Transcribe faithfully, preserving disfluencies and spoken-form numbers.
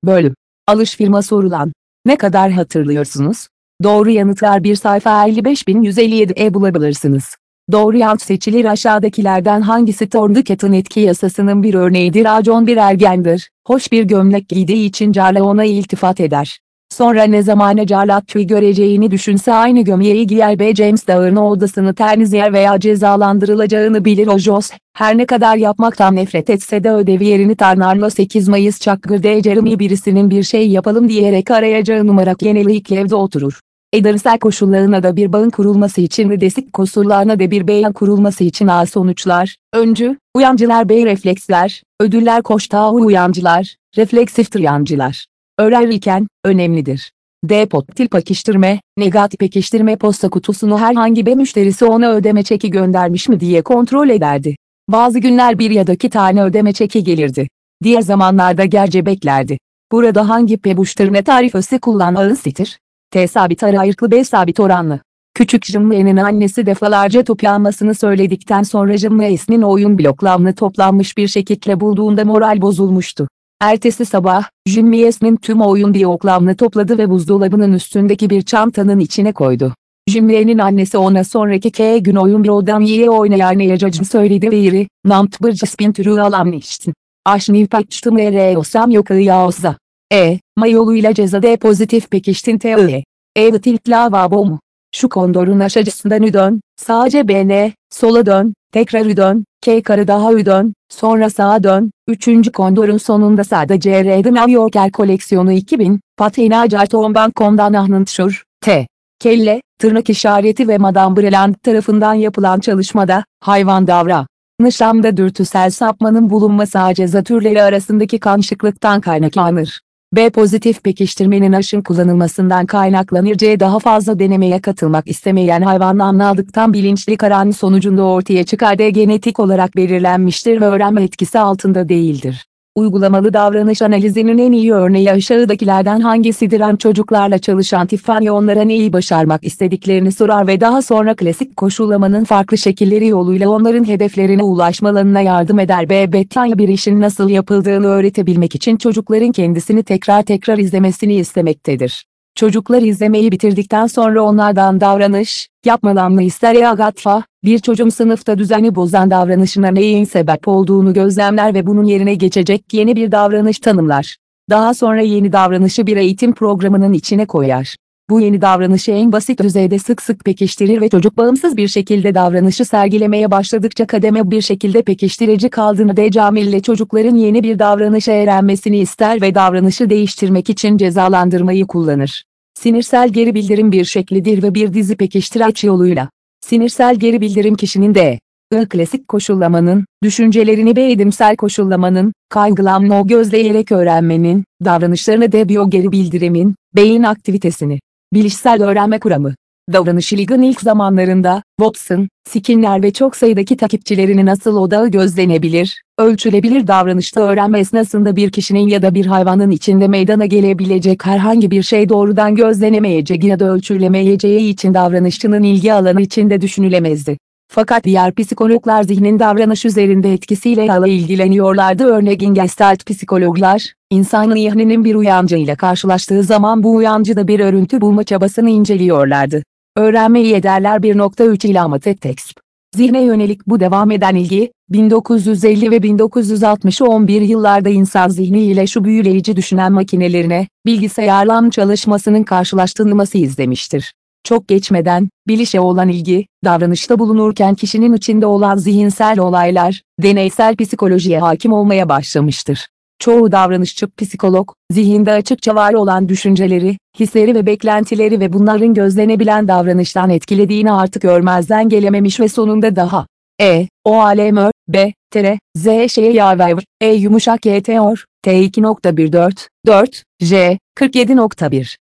Bölüm. Alış firma sorulan. Ne kadar hatırlıyorsunuz? Doğru yanıtlar bir sayfa elli beş bin yüz elli yedi'e bulabilirsiniz. Doğru yanıt seçilir aşağıdakilerden hangisi Thorndikett'in etki yasasının bir örneğidir? A. John bir ergendir. Hoş bir gömlek giydiği için Carla ona iltifat eder. Sonra ne zamana Carla tüy göreceğini düşünse aynı gömleği giyer. B. James dağın odasını temizler veya cezalandırılacağını bilir. O. Joss, her ne kadar yapmaktan nefret etse de ödevi yerini Tanrı'la sekiz Mayıs Çakır. D. Jeremy birisinin bir şey yapalım diyerek arayacağı numara genellikle evde oturur. Edersel koşullarına da bir bağın kurulması için ve desik koşullarına da bir beyan kurulması için A. Sonuçlar. Öncü, uyancılar. B. Refleksler, ödüller. Koştağı uyancılar, refleksiftir uyancılar. Öğrenirken, önemlidir. D. Pozitif pekiştirme, negatif pekiştirme. Posta kutusunu herhangi bir müşterisi ona ödeme çeki göndermiş mi diye kontrol ederdi. Bazı günler bir ya da iki tane ödeme çeki gelirdi. Diğer zamanlarda gerçi beklerdi. Burada hangi pebuşturne tarifesi kullanılmıştır? T. Sabit aralıklı. B. Sabit oranlı. Küçük Jim'le'nin annesi defalarca toplanmasını söyledikten sonra Jim'le'nin oyun bloklarını toplanmış bir şekilde bulduğunda moral bozulmuştu. Ertesi sabah, Jim'le'nin tüm oyun bloklarını topladı ve buzdolabının üstündeki bir çantanın içine koydu. Jim'le'nin annesi ona sonraki iki gün oyun bloğundan iyi oynayacağını söyledi ve iri, namt bir cispin türü alamıştın. Aşniv paçtım ereosam yok yaosa. E. Mayoluyla cezade pozitif pekiştin T. E. E. Tilt lavabo mu? Şu kondorun aşağısından dön, sadece B. N. Sola dön, tekrar dön, K. Karı daha dön, sonra sağa dön. Üçüncü kondorun sonunda sadece R'de New Yorker koleksiyonu iki bin, Patinage Tomban Komdan Ahnınçur, T. Kelle, tırnak işareti ve Madame Breland tarafından yapılan çalışmada, hayvan davra. Nişamda dürtüsel sapmanın bulunması aceza türleri arasındaki karışıklıktan kaynaklanır. B. Pozitif pekiştirmenin aşın kullanılmasından kaynaklanır. C. Daha fazla denemeye katılmak istemeyen hayvandan aldıktan bilinçli kararın sonucunda ortaya çıkar. D. Genetik olarak belirlenmiştir ve öğrenme etkisi altında değildir. Uygulamalı davranış analizinin en iyi örneği aşağıdakilerden hangisidir? An çocuklarla çalışan Tiffany onlara neyi başarmak istediklerini sorar ve daha sonra klasik koşullamanın farklı şekilleri yoluyla onların hedeflerine ulaşmalarına yardım eder. B. Bethany bir işin nasıl yapıldığını öğretebilmek için çocukların kendisini tekrar tekrar izlemesini istemektedir. Çocuklar izlemeyi bitirdikten sonra onlardan davranış yapmalarını ister. E. Agatha, bir çocuğun sınıfta düzeni bozan davranışına neyin sebep olduğunu gözlemler ve bunun yerine geçecek yeni bir davranış tanımlar. Daha sonra yeni davranışı bir eğitim programının içine koyar. Bu yeni davranışı en basit düzeyde sık sık pekiştirir ve çocuk bağımsız bir şekilde davranışı sergilemeye başladıkça kademe bir şekilde pekiştirici kaldığını D. Camille çocukların yeni bir davranışa öğrenmesini ister ve davranışı değiştirmek için cezalandırmayı kullanır. Sinirsel geri bildirim bir şeklidir ve bir dizi pekiştiraç yoluyla. Sinirsel geri bildirim kişinin D. I. Klasik koşullamanın, düşüncelerini B. Edimsel koşullamanın, kaygılanma gözleyerek öğrenmenin, davranışlarını D. Biyo geri bildirimin, beyin aktivitesini. Bilişsel öğrenme kuramı. Davranış ilgin ilk zamanlarında, Watson, Skinner ve çok sayıdaki takipçilerinin asıl odağı gözlenebilir, ölçülebilir davranışta öğrenme esnasında bir kişinin ya da bir hayvanın içinde meydana gelebilecek herhangi bir şey doğrudan gözlenemeyeceği ya da ölçülemeyeceği için davranışçının ilgi alanı içinde düşünülemezdi. Fakat diğer psikologlar zihnin davranış üzerinde etkisiyle hala ilgileniyorlardı. Örneğin Gestalt psikologlar, insanın zihninin bir uyancıyla karşılaştığı zaman bu uyancıda bir örüntü bulma çabasını inceliyorlardı. Öğrenmeyi ederler bir nokta üç ilamet tekst. Zihne yönelik bu devam eden ilgi, bin dokuz yüz elli ve bin dokuz yüz altmış on bir yıllarda insan zihniyle şu büyüleyici düşünen makinelerine, bilgisayarla çalışmasının karşılaştırılması izlemiştir. Çok geçmeden, bilişe olan ilgi, davranışta bulunurken kişinin içinde olan zihinsel olaylar, deneysel psikolojiye hakim olmaya başlamıştır. Çoğu davranışçı psikolog, zihinde açıkça var olan düşünceleri, hisleri ve beklentileri ve bunların gözlenebilen davranıştan etkilediğini artık görmezden gelememiş ve sonunda daha E, o alem ör, B, tere, Z şeye yaver, E yumuşak Y teor, T iki nokta bir dört, dört, J, kırk yedi nokta bir.